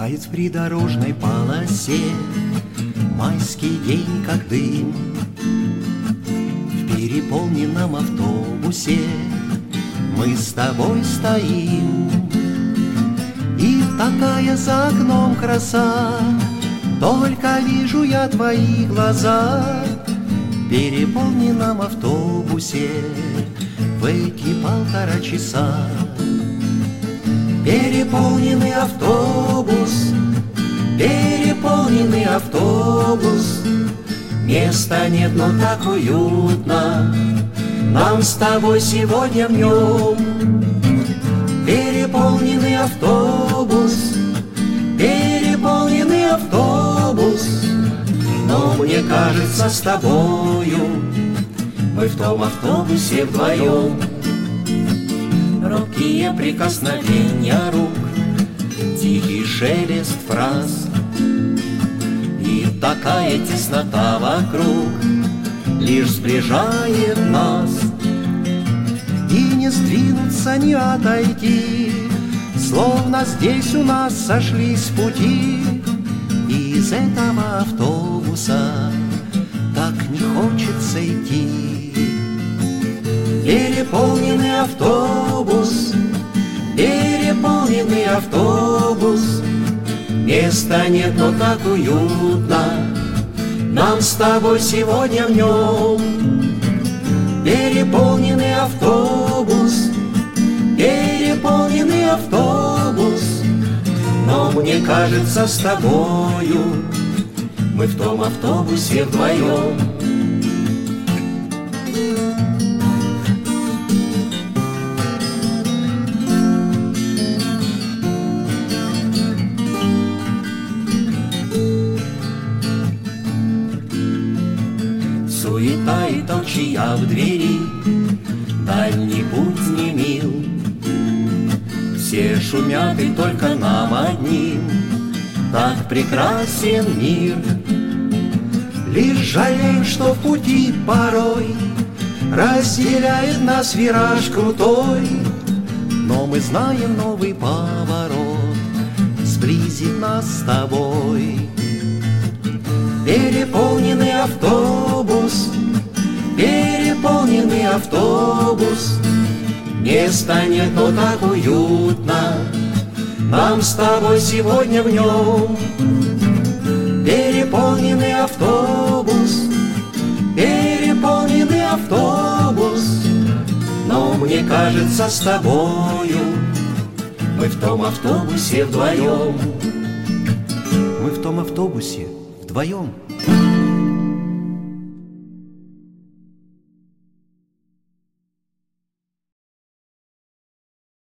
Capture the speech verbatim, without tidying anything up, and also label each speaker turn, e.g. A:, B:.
A: Тает в придорожной полосе майский день, как дым. В переполненном автобусе мы с тобой стоим. И такая за окном краса, только вижу я твои глаза. В переполненном автобусе в эти полтора часа. Переполненный автобус, переполненный автобус. Места нет, но так уютно нам с тобой сегодня в нем. Переполненный автобус, переполненный автобус. Но мне кажется, с тобою мы в том автобусе вдвоем. Робкие прикосновения рук, тихий шелест фраз, и такая теснота вокруг лишь сближает нас. И не сдвинуться, не отойти, словно здесь у нас сошлись пути. И из этого автобуса так не хочется идти. Переполненный автобус, переполненный автобус. Места нет, но так уютно нам с тобой сегодня в нем. Переполненный автобус, переполненный автобус. Но мне кажется, с тобою мы в том автобусе вдвоем. Суета и толчья в двери, дальний путь не мил. Все шумят, и только нам одним так прекрасен мир. Лишь жалеем, что в пути порой разделяет нас вираж крутой. Но мы знаем, новый поворот сблизит нас с тобой. Переполненный автобус, переполненный автобус. Места нет, но так уютно нам с тобой сегодня в нем. Переполненный автобус, переполненный автобус. Но мне кажется, с тобою мы в том автобусе вдвоем. Мы в том автобусе вдвоем.